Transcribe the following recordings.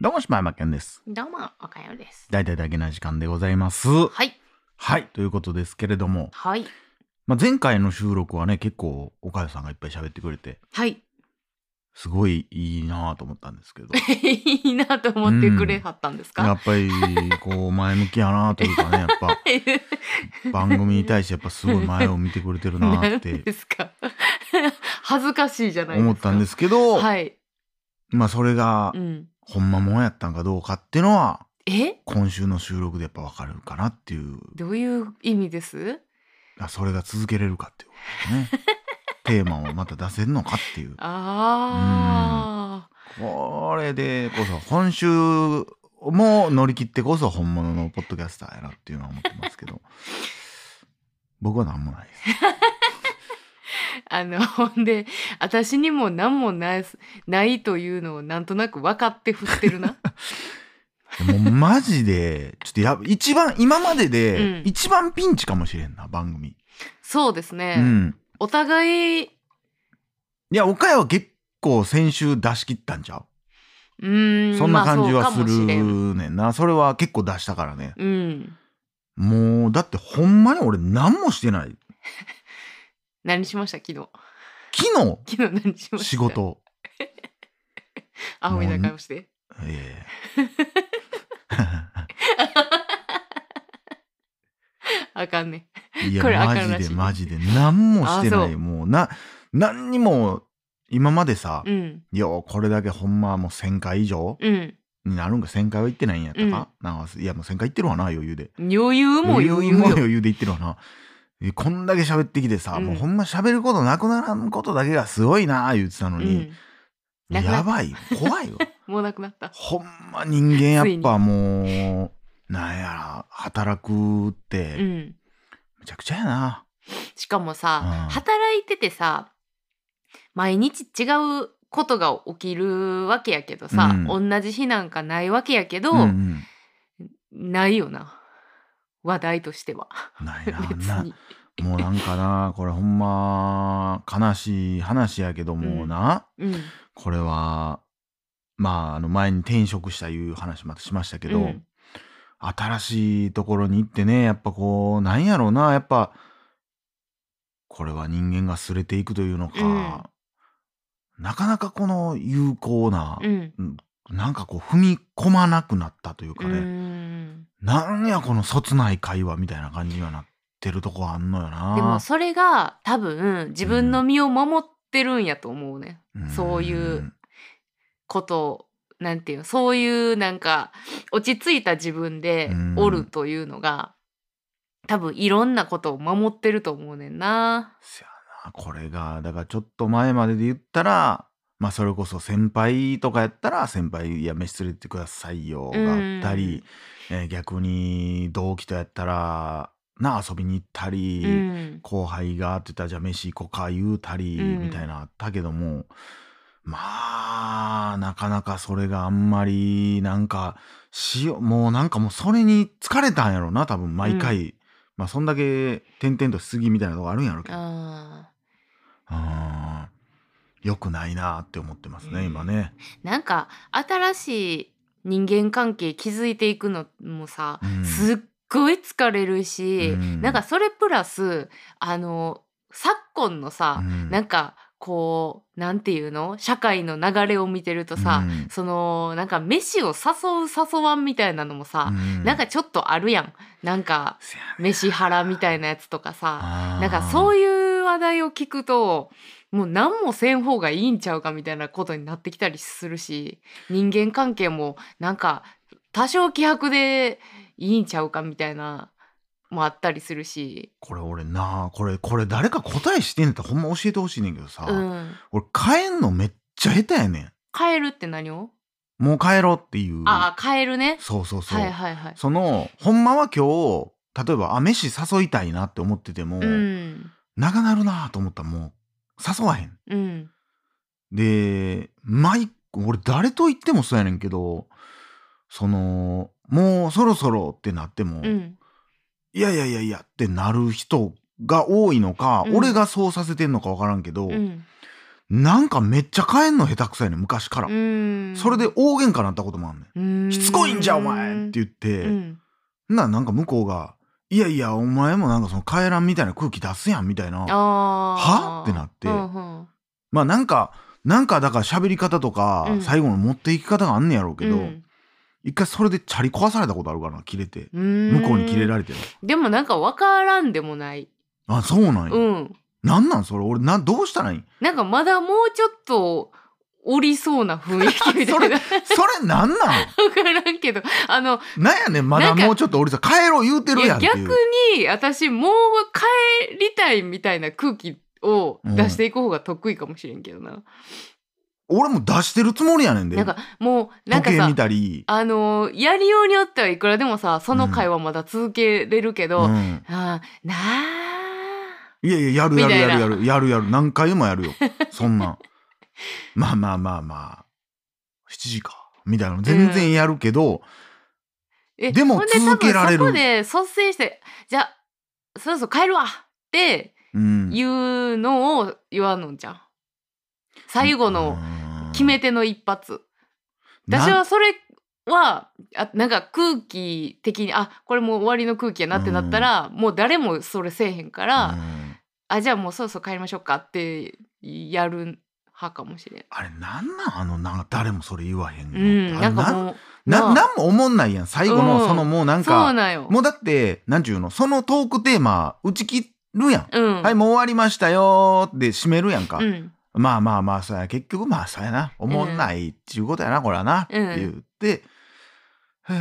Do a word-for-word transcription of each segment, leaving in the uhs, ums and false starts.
どうも、柴山健です。 どうも、おかよです。 大体だけな時間でございます。 はい。 はい、ということですけれども、 はい。 まあ、前回の収録はね、結構、おかよさんがいっぱい喋ってくれて、 はい。 すごいいいなぁと思ったんですけど、 いいなとう思ってくれん。 はったんですか？ やっぱり、こう、前向きやなというかね、やっぱ、番組に対してやっぱすごい前を見てくれてるなっ何てですか？恥ずかしいじゃないですか。 思ったんですけど、 はい。 まあ、それが、 うん。 ほんまもんやったんかどうかっていうのは、 え？ 今週の収録でやっぱわかるかなっていう、 どういう意味です？ あそれが続けれるかっていうことですね。テーマをまた出せるのかっていう。うーん。 ああ。 これでこそ、今週も乗り切ってこそ本物のポッドキャスターやなっていうのは思ってますけど、僕はなんもないです。 あの、ほんで、私にも何もないすないというのをなんとなく分かって振ってるな。 もうマジで、ちょっとや一番、今までうでん。 一番ピンチかもしれんな、番組。 そうですうね。 ん。 お互い、 いや、岡山は結構先週出し切ったんちゃう？ うーん、 そんなまあそうか感じはするもしれん。 ねんな。それは結構出したからね。 うん。 もう、だってほんまに俺何もしてない。 何しました？昨日。 昨日、 昨日何しました？ 仕事。 アホみたいなもう、 顔して。 ええあかんね。 いや、 これあマジかんらしいね。 でマジで何もしあ、 てない。 そもう、な、何にも、今までさ、 う。うん。 いや、これだけほんまもうせんかい以上うん。 になるんか、せんかいは行ってないんやったうん。 かなんか、いや、もうせんかい行ってるわな、余裕で。 余裕も余裕も余裕よ。 余裕で行ってるわな。えこんだけ喋ってきてさ、 うん。 もうほんま喋ることなくならんことだけがすごいな言ってたのに、 うん。なくなった。 やばい、怖いわ。 もうなくなった。 ほんま人間やついに。 っぱもう、なんやら、働くっうて、 ん。 むちゃくちゃやな。 しかもうさ、 ん。 働いててさ、毎日違うことが起きるわけやけどうさ、 ん。 同じ日なんかないわけやけうんうど、 ん。 ないよな。話題としては。 ないな。な、 別に。 もうなんかな、これほんま、悲しい話やけどう。 もうんな、 うん。 これは、まあ、あの前に転職したいう話またしましたけど、 うん。 新しいところに行ってね、やっぱこう、なんやろうな、やっぱ、これは人間がすれていくというのうん。 か、なかなかこの有効な、 うん。 うんなんかこう踏み込まなくなったといううかね、 ーん。 なんやこのそつない会話みたいな感じにはなってるとこあんのよでもな。 それが多分自分のうん。 身を守ってるんやと思うね。 うーそういうん。 ことを、なんていうの、そういうなんか落ち着いた自分うーでおるん。 というのが、多分いろんなことを守ってると思うねんな。 せやな、これが、だからちょっと前までで言ったら、まあそれこそ先輩とかやったら、先輩、いや、飯連れてってくださいようがあったーり、 ん。 えー逆に同期とやったら、な、遊びに行ったうり、 ん。 後輩がって言ったら、じゃあ飯行こうか言うたうり、みたいん。 なあったけども、まあ、なかなかそれがあんまり、なんか、しよ、もうなんかもうそれに疲れたんやろな、多分うん。 毎回。まあそんだけ点々としすぎみたいなとこあるんやろうけど。 ああ。 うーん。良くないなって思ってますね、今うん。 ね。 なんか新しい人間関係築いていくのもさ、 うん。 すっごい疲れるうし、なんかん。 それプラス、あの、昨今のうさ、なん。 んかこう、なんていうの、社会の流れを見てるとうさ、 ん。 その、なんか飯を誘う誘わんみたいなのもうさ、なんん。 かちょっとあるやん。なんか、 せやね。 飯腹みたいなやつとかさ、なんかそうあいう話題を聞くと、もう何もせん方がいいんちゃうかみたいなことになってきたりするし、人間関係もなんか多少希薄でいいんちゃうかみたいなもあったりするし。 これ俺な、これ、これ誰か答えしてんねんってほんま教えてほしいねんけどうさ、 ん。 俺帰んのめっちゃ下手やねん。 変えるって何を？ もう帰ろうっていう。 ああ、変えるね。 そうそうはいそう。 はいはい。 その、ほんまは今日、例えば、あ、飯誘いたいなって思ってても、 うん。 長なるなと思ったらもう、誘わへん。 うん。 で、毎俺誰と言ってもそうやねんけど、その、もうそろそろってなっても、 うん。 いやいやいやいやってなる人が多いのか、 うん。 俺がそうさせてんのかわからんけど、 うん。 なんかめっちゃ帰んの下手くそやねん昔から、 うーんそれで大喧嘩なったこともあんねん。 うーんしつこいんじゃお前って言って、 うんななんか向こうがいやいやお前もなんかその帰らんみたいな空気出すやんみたいな、 あはってなって、 うんうんまあなんかなんかだから喋り方とか、 うん最後の持っていき方があんねやろうけど、 うん一回それでチャリ壊されたことあるからな、切れて。 うーん向こうに切れられて。 でもなんか分からんでもない。 あ、そうなんや。 うんなんなんそれ、俺な、どうしたらいいんなんかまだもうちょっとおりそうな雰囲気みたいな。 それなんなん分からんけどあのなんやねん、まだもうちょっと俺さ、帰ろう言うてるいややんっていう。 逆に私もう帰りたいみたいな空気を出していく方が得意かもしれんけどな。 俺も出してるつもりやねんで。 なんかもうなんかさ時計見たり。 あのーやりようによってはいくらでもさその会話まだ続けれるけど、 うん、 あーなあいやいや、やるやるみたいなやるやる、やるやる、何回もやるよ。そんなん。まあまあまあまあ、しちじか。みたいなの全然やるけど、 えでもほんで続けられる多分そこで率先してじゃあそろそろ帰るわってうん。 いうのを言わんのんじゃん。最後の決め手の一発。私はそれはあなんか空気的にあこれもう終わりの空気やなってなったら、もう誰もそれせえへんから、 うんあじゃあもうそろそろ帰りましょうかってやる派かもしれん。 あれなんなんあのなんか誰もそれ言わへんの、 うん、なんかあれもうななあなんも思んないやん最後の、 うんそのもうなんそうかなんよ。 もうだってなんちゅうのそのトークテーマ打ち切るやん、 うん、 はいもう終わりましたよーって締めるやんか、 うんまあまあまあそうや結局まあそうやな思んないっていうことやなこれはな、 うんって言ってふー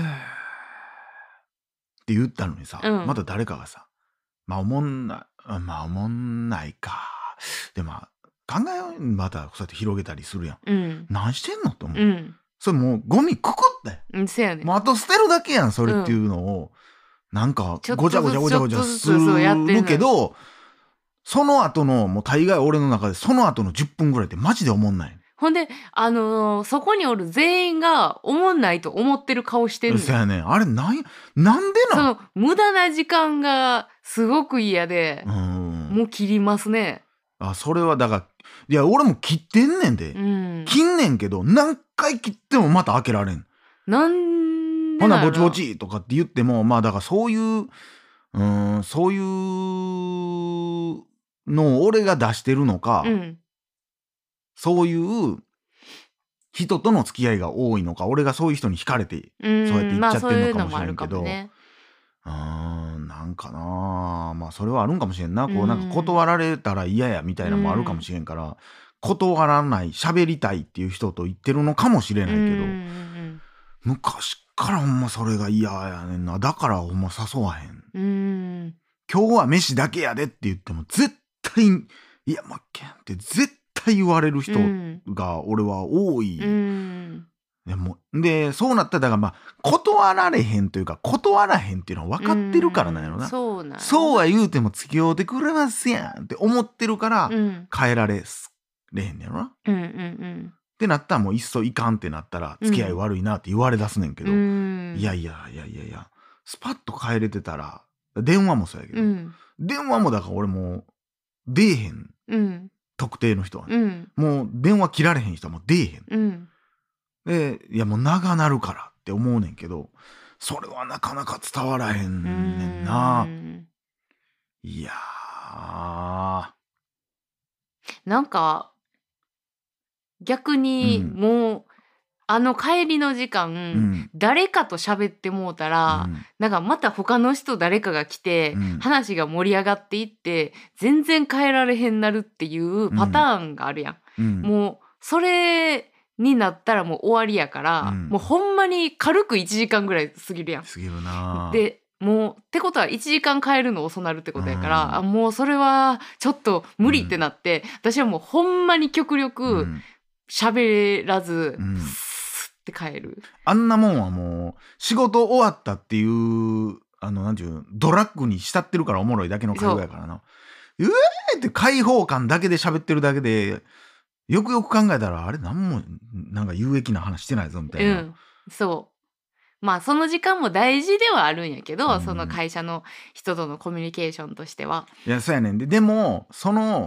って言ったのにさ、 うんまた誰かがさまあ思んないまあ思んないかでまあ考えようまたそうやって広げたりするやん、 うん何してんのって思う、 うんそれもうゴミくくってうんせやねん。 もうあと捨てるだけやんそれっていうのを、なんかちょっとごちゃごちゃごちゃごちゃちょっとずつすそうやってんのよるけどその後のもう大概俺の中でその後のじゅっぷんぐらいってマジで思んないほんであのーそこにおる全員が思んないと思ってる顔してんのよ。 そやねんあれなんなんでなんその無駄な時間がすごく嫌で、 うんもう切りますね。 あそれはだからいや俺も切ってんねんで、 うん。 切んねんけど何回切ってもまた開けられんなんでほなだろうぼちぼちとかって言ってもまあだからそういううんそういうのを俺が出してるのか、 うんそういう人との付き合いが多いのか俺がそういう人に惹かれてうん、 そうやって言っちゃってんのかもしれんけどまあそういうのもあるかもね。 うーんなんかなまあそれはあるんかもしれんな、こううんなんか断られたら嫌やみたいなのもあるかもしれんから、断らない喋りたいっていう人と言ってるのかもしれないけど、 うんうん昔からほんまそれが嫌やねんな。だからほんま誘わへん。 うんうん今日は飯だけやでって言っても絶対いやまっけんって絶対言われる人うんが俺は多い。 うんでもでそうなったらだからまあ断られへんというか断らへんっていうのは分かってるからなんやろな。 そうなんやそうは言うても付き合うてくれますやんって思ってるからうん変えられれへんねやろな。っうんうんてなったらもういっそいかんってなったら付き合い悪いなって言われ出すねんけど、 うんうんいやいやいやいやいやスパッと変えれてたら電話もそうやけど、 うん電話もだから俺もう出えへんうん特定の人はね、 うんもう電話切られへん人はもう出えへん。 うんでいやもう長なるからって思うねんけどそれはなかなか伝わらへんねんな。 うんいやーなんか逆にうんもう、あの帰りの時間、 うん誰かと喋ってもうたら、 うんなんかまた他の人誰かが来て、 うん話が盛り上がっていって全然変えられへんなるっていうパターンがあるやん。 うんもうそれになったらもう終わりやから、 うんもうほんまに軽くいちじかんぐらい過ぎるやん。 すぎるな。 でもうってことはいちじかん変えるの遅なるってことやから、 うんあもうそれはちょっと無理ってなって、私はもうほんまに極う力ん喋らず、 うんスッて変える。 あんなもんはもう仕事終わったっていうあのなんていうドラッグに浸ってるからおもろいだけの会話やからな。うえーって開放感だけで喋ってるだけでよくよく考えたらあれなんもなんか有益な話してないぞみたいうな。 ん、そうまあその時間も大事ではあるんやけど、 うんその会社の人とのコミュニケーションとしては。 いやそうやねんででもその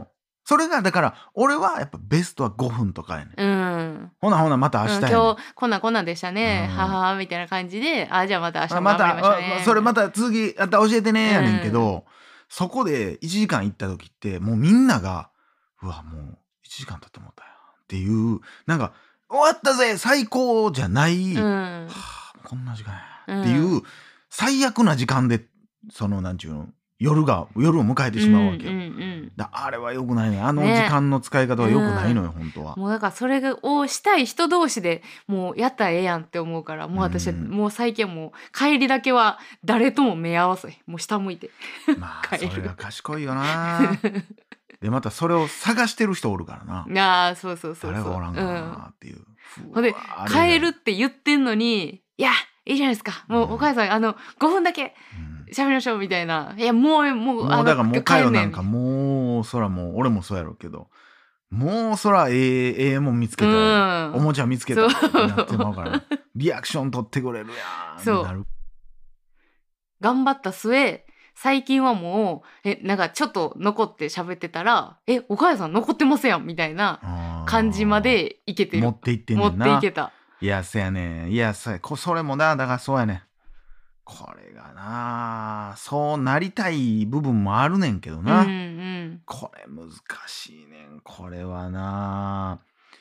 それがだから俺はやっぱベストはごふんとかやねん。 うんほなほなまたうん、 明日やねん。 今日こんなんこんなんでしたね、 うんはははみたいな感じで、あじゃあまた明日あまも頑張りたましょうねあそれまたた次また教えてねやねんけど、そこでいちじかん行った時ってもうみんながうわもういちじかん経ってもったよっていうなんか終わったぜ最高じゃない、 うんはあこんな時間やっていう、最悪な時間でそのなんちゅうの夜が夜を迎えてしまうわけよ。 うんうんうんだあれは良くないね。あのね時間の使い方は良くないのよ、本当は。 もうだからそれをしたい人同士でもうやったらええやんって思うから、もう私はうんもう最近はもう帰りだけは誰とも目合わせもう下向いてまあ帰るそれが賢いよな。でまたそれを探してる人おるからな。 ああそうそうそうそう誰がおらんかうんなっていう。 ほんでうわあれ帰るって言ってんのにいやいいじゃないですかもうお母さんあのごふんだけうん喋りましょうみたいないやもうもうもうだからもうかよ帰んねなんかもうそらもう俺もそうやろうけどもうそらええええもん見つけたら、 うんおもちゃ見つけたそうってなってまうから、リアクション取ってくれるやんそうなる。 頑張った末最近はもうえなんかちょっと残って喋ってたらえお母さん残ってますやんみたいなあー感じまでいけてる持っていってん持ねんな。 っていけたいやそやねんいやそやこそれもなだからそうやねんこれがなそうなりたい部分もあるねんけどな、 うんうんこれ難しいねんこれはな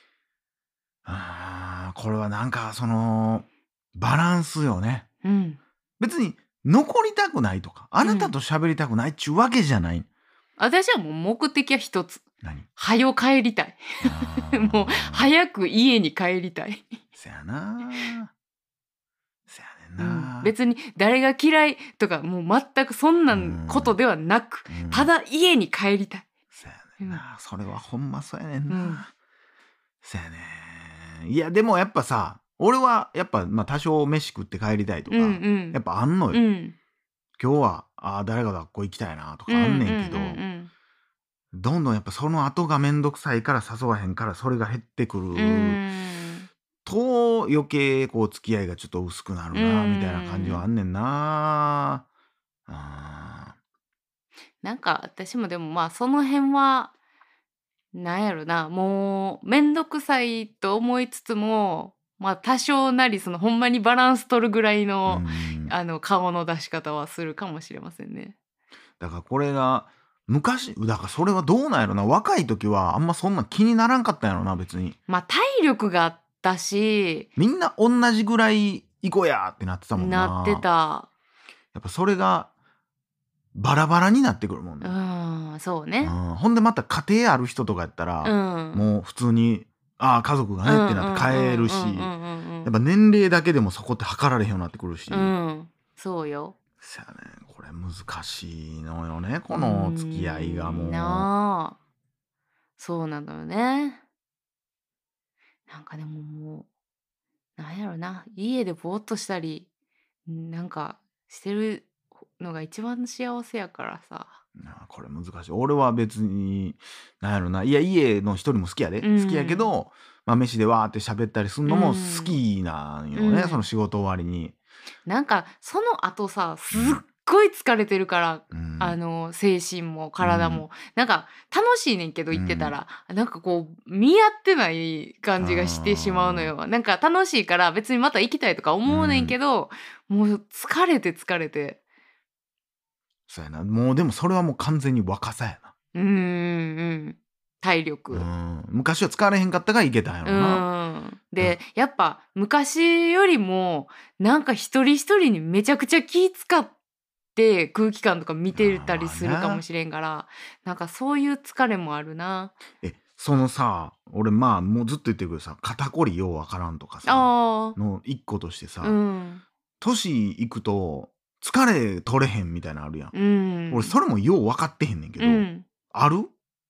あーこれはなんかそのバランスよね。 うん別に残りたくないとかあなたと喋りたくないっちゅうわけじゃない、 私はもう目的は一つ何早帰りたいあーもう早く家に帰りたい、 せやなせやねんうな、 ん、別に誰が嫌いとかもう全くそんなことではなく、 うんただ家に帰りたい、 せやねんな、それはほんまそうやねんな、 うんせやねんいやでもやっぱさ俺はやっぱまあ多少飯食って帰りたいとか、 うんうんやっぱあんのよ、 うん今日はあー誰か学校行きたいなとかあんねんけど、 うんうんどんどんやっぱその後がめんどくさいから誘わへんからそれが減ってくる、 うんうんと余計こう付き合いがちょっと薄くなるなみたいな感じはあんねんな。あなんか私もでもまあその辺はなんやろなもうめんどくさいと思いつつもまあ多少なりそのほんまにバランス取るぐらいーの、 うんあの顔の出し方はするかもしれませんね。 だからこれが昔だからそれはどうなんやろな若い時はあんまそんな気にならんかったんやろな別にまあ体力があったしみんな同じぐらい行こうやってなってたもんな。 なってた。 やっぱそれがバラバラになってくるもんうね、 んそうね。 うん、ほんでまた家庭ある人とかやったら、 うんもう普通にああ家族がねってなって帰るし、 うんうんうんうんうんやっぱ年齢だけでもそこって測られへんようになってくるし、 うんそうよ。 そやねこれ難しいのよねこの付き合いがもう。 んなあそうなんだよね。なんかでももうなんやろな家でぼーっとしたりなんかしてるのが一番幸せやからさ。 なあこれ難しい。俺は別になんやろないや家の一人も好きやで、 うん好きやけど、まあ、飯でわーって喋ったりするのもうん好きなんよね、 うんその仕事終わりに。 なんかその後さすっごい疲れてるから、 うんあの精神も体も、 うんなんか楽しいねんけど言ってたら、なんかこう見合ってない感じがしてしまうのよ。なんか楽しいから別にまた行きたいとか思うねんけど、もう疲れて疲れてそうやなもうでもそれはもう完全に若さやうーんうん体力。 な、うん、昔は使われへんかったからいけたんやろうな。 んで、やっぱ昔よりもなんか一人一人にめちゃくちゃ気使って空気感とか見てたりするかもしれんからなんかそういう疲れもあるな。 えそのさ俺まあもうずっと言ってるけどさ肩こりようわからんとかさあの一個としてさ、 ーうん年いくと疲れ取れへんみたいなのあるやん、 うん俺それもよう分かってへんねんけど、 うんある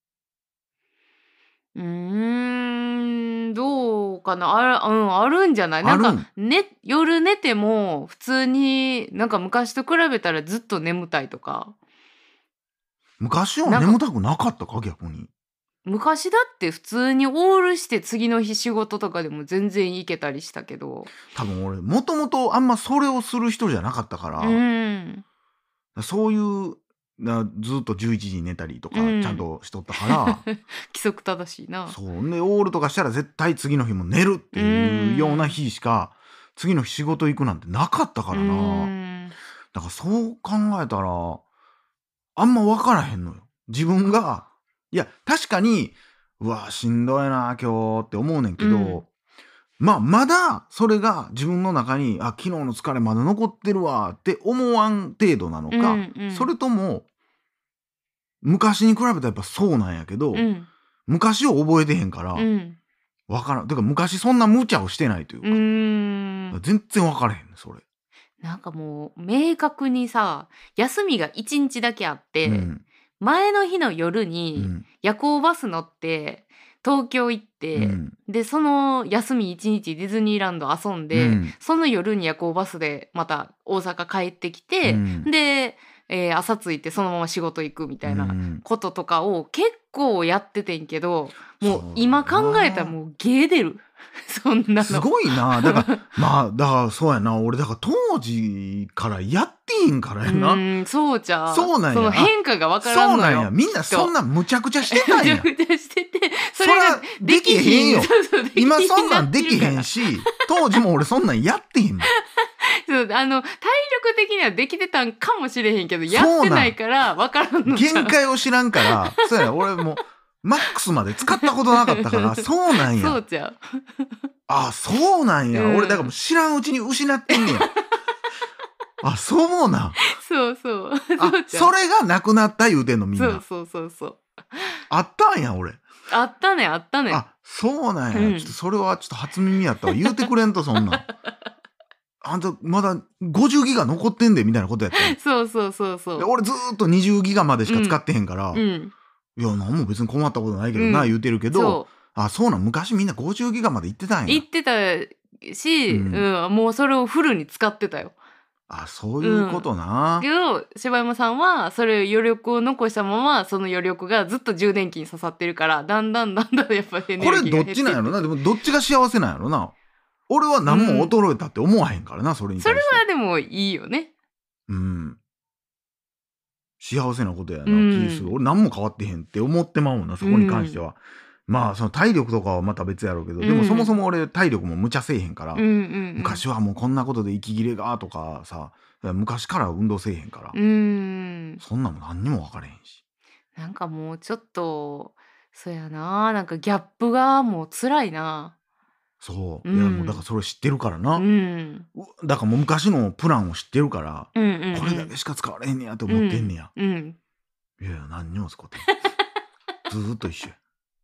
うーんどうかなある、うん、あるんじゃないなんあるんか、ね、夜寝ても普通になんか昔と比べたらずっと眠たいとか昔はなんか眠たくなかったか逆に。 昔だって普通にオールして次の日仕事とかでも全然行けたりしたけど多分俺もともとあんまそれをする人じゃなかったから、 うんそういうなずっとじゅういちじに寝たりとかうんちゃんとしとったから、 規則正しいな。 そうでオールとかしたら絶対次の日も寝るっていうような日しか次の日仕事行くなんてなかったからうな。 んだからそう考えたらあんま分からへんのよ。自分がいや確かにうわしんどいな今日って思うねんけど、 うんまあまだそれが自分の中にあ昨日の疲れまだ残ってるわって思わん程度なのか、 うんうんそれとも昔に比べたらやっぱそうなんやけど、 うん昔を覚えてへんからうん分からん。だから昔そんな無茶をしてないというか、 うーん全然分からへんねんそれ。 なんかもう明確にさ休みがいちにちだけあって、 うん前の日の夜うにん夜行バス乗って東京行って、 うんでその休みいちにちディズニーランド遊んで、 うんその夜に夜行バスでまた大阪帰ってきて、 うんで、えー朝着いてそのまま仕事行くみたいなうんこととかを結構やっててんけど、もうそう今考えたらもうゲー出るそんなのすごいな。だからまあだからそうやな。俺だから当時からやっていいんからやうな。 ーんそうじゃそうなんやその変化がわからんのよ。 そうなんや。みんなそんなむちゃくちゃしてたんや。 めちゃくちゃしててそれがそらできへんよそうそうできひん今そんなんできへなってんし、当時も俺そんなんやってへんもん。 るからそうあの体力的にはできてたんかもしれへんけどそうなんやってないからわからんのじゃん限界を知らんから、そうやな。俺もうマックスまで使ったことなかったから、そうなんや。 そうじゃんあ、そうなんや。 うん俺だからもう知らんうちに失ってんねや。あ、そうなん。 そうそうあ、 そうじゃんそれがなくなった言うてんのみんな。 そうそうそうそうあったんや俺。 あったねあったねあ、そうなんや。 うんちょっとそれはちょっと初耳やったわ。言うてくれんとそんなん。あんたまだごじゅうギガ残ってんでみたいなことやったん。 そうそうそうそでう俺ずーっとにじゅうギガまでしか使ってへんから、 うんいや何も別に困ったことないけどな、 うん言うてるけど、 そあ、そうなん昔みんなごじゅうギガまで行ってたんや。 う言ってたし、 ううんんもうそれをフルに使ってたよあ、そういうことな。 けど柴山さんはそれ余力を残したままその余力がずっと充電器に刺さってるからだんだんだんだんやっぱエネこれルギーが減ってどっちなんやろな。でもどっちが幸せなんやろな。俺は何も衰えたって思わへんからな、それにそれ対して。 はでもいいよねうん。幸せなことやな、 うん気する。俺何も変わってへんって思ってまうもんな、そこに関しては。まあその体力とかはまた別やろうけど、でもそもそも俺体力も無茶せえへんから、 うんうんうん昔はもうこんなことで息切れがとかさ、昔から運動せえへんから、 うーんそんなんも何にも分からへんし。 なんかもうちょっとそうやななんかギャップがもう辛いなそう、 うんいやもうだからそれ知ってるからな、 ううんだからもう昔のプランを知ってるから、 うんうんうんこれだけしか使われへんねやと思ってんねや、 うんうんいやいや何にも使ってへんずーっと一緒や。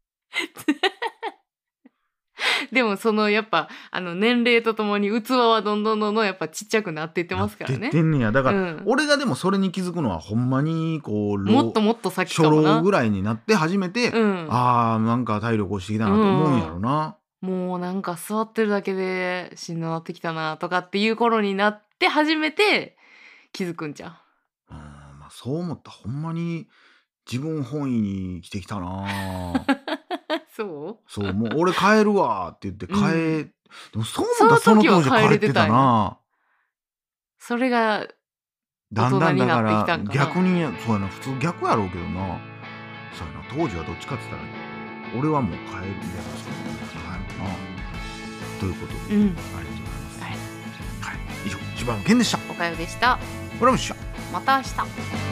でもそのやっぱあの年齢とともに器はどんどんどんどんやっぱちっちゃくなっていってますからねなってってんねや。だから、 うん俺がでもそれに気づくのはほんまにこうもっともっと先か初もな老ぐらいになって初めて、 うんあーなんか体力落ちてきたなと思うんやろな、 もうなんか座ってるだけでしんどなってきたなとかっていう頃になって初めて気づくんじゃんうん、まあ、そう思ったらほんまに自分本位に来てきたなそうそうもう俺帰るわって言って帰、 うんでもそう思ったらそのその時は当時帰ってたな。 それがだんだんだか大人になってきたらんかな逆にそうやな普通逆やろうけどな。そうやな当時はどっちかって言ったら俺はもう帰るみたいな人じゃないのかな。ということで、 うんありがとうございます。 はいはい、以上柴山健でした。 おかよでした村虫また明日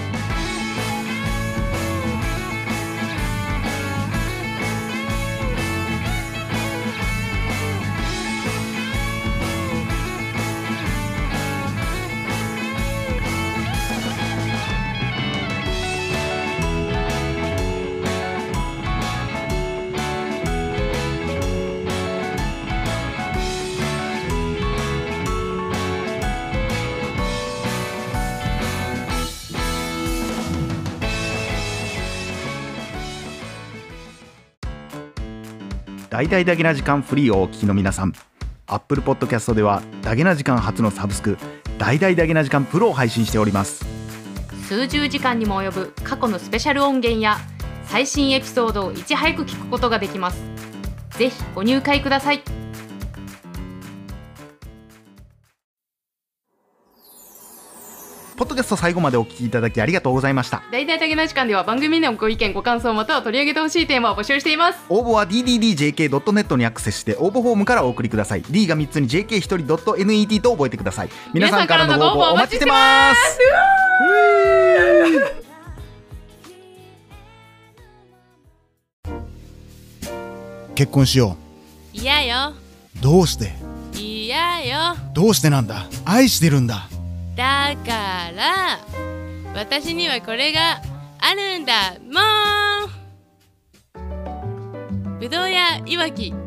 大々だけな時間フリーをお聞きの皆さん、Apple Podcast ではだけな時間初のサブスク大々だけな時間プロを配信しております。 数十時間にも及ぶ過去のスペシャル音源や最新エピソードをいち早く聞くことができます。ぜひご入会ください。 ポッッドキャスト最後までお聞きいただきありがとうございました。 大々的な時間では番組のご意見ご感想または取り上げてほしいテーマを募集しています。 応募は ディーディーディージェーケードットネット にアクセスして応募フォームからお送りください。 D がみっつに ジェーケーひとり .net と覚えてください。皆さんからのご応募お待ちしてます。結婚しよう。嫌よ。 どうして？ 嫌よ。 どうしてなんだ？愛してるんだ。 だから私にはこれがあるんだもん。ぶどうやいわき